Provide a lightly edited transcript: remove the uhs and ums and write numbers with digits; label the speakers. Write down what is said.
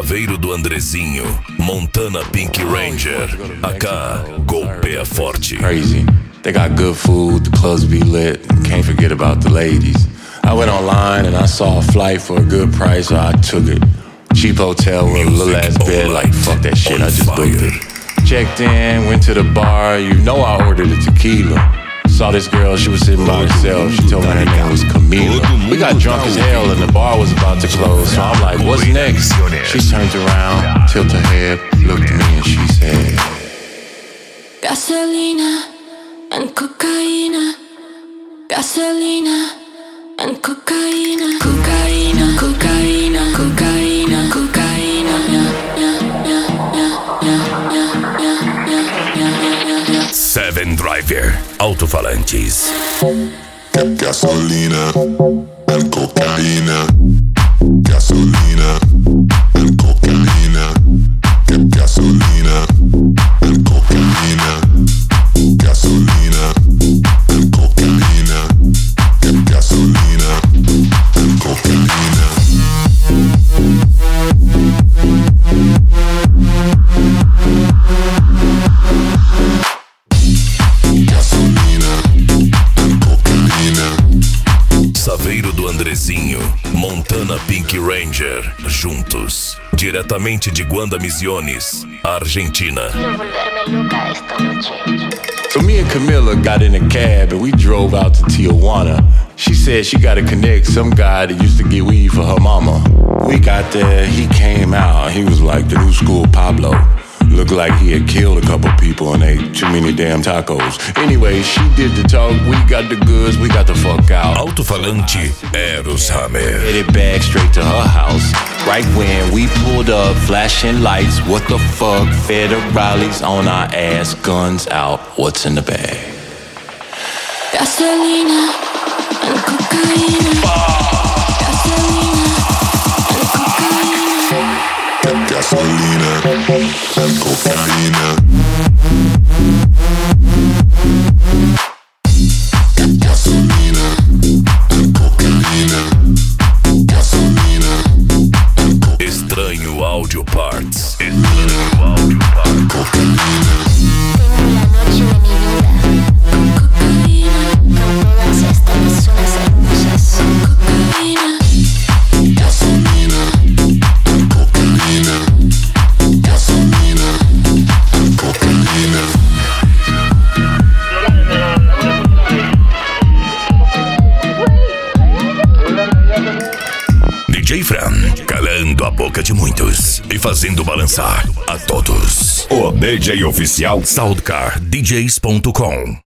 Speaker 1: Saveiro do Andrezinho, Montana Pink Ranger. AK, golpe é forte.
Speaker 2: Crazy. They got good food, the clubs be lit. Can't forget about the ladies. I went online and I saw a flight for a good price, so I took it. Cheap hotel with a little ass bed, like fuck that shit, I just booked it. Checked in, went to the bar, you know I ordered a tequila. Saw this girl, she was sitting by herself. She told me her name was Camila. We got drunk as hell and the bar was about to close. So I'm like, what's next? She turned around, tilted her head, looked at me and she said,
Speaker 3: Gasolina and cocaine. Gasolina and cocaine. Cocaine, cocaine, cocaine, cocaine.
Speaker 1: Seven Driver, alto-falantes.
Speaker 4: Gasolina and cocaína. Gasolina and cocaína. Gasolina and cocaína. Gasolina and cocaína. Gasolina and cocaína.
Speaker 1: Saveiro do Andrezinho, Montana Pink Ranger, juntos, diretamente de Guanda Misiones, Argentina.
Speaker 2: So me and Camila got in a cab and we drove out to Tijuana. She said she got to connect some guy that used to get weed for her mama. We got there, he came out, he was like the new school Pablo. Looked like he had killed a couple people and ate too many damn tacos. Anyway, she did the talk, we got the goods, we got the fuck out.
Speaker 1: Alto-falante Eros Hammer.
Speaker 2: Headed back straight to her house. Right when we pulled up, flashing lights. What the fuck? Federales on our ass, guns out. What's in the bag?
Speaker 3: Gasolina and cocaine. Gasolina and cocaine.
Speaker 4: Gasolina and cocaína. Gasolina and cocaína. Gasolina and cocaína.
Speaker 1: Estranho Audio Parts.
Speaker 4: Estranho Audio Parts. Cocaína.
Speaker 5: Tengo la noche de mi vida
Speaker 3: Cocaína.
Speaker 5: con todas estas personas hermosas.
Speaker 3: Cocaína.
Speaker 4: Gasolina and cocaína. Gasolina and cocaína.
Speaker 1: DJ Fran, calando a boca de muitos e fazendo balançar a todos. O DJ oficial SoundCardDJs.com.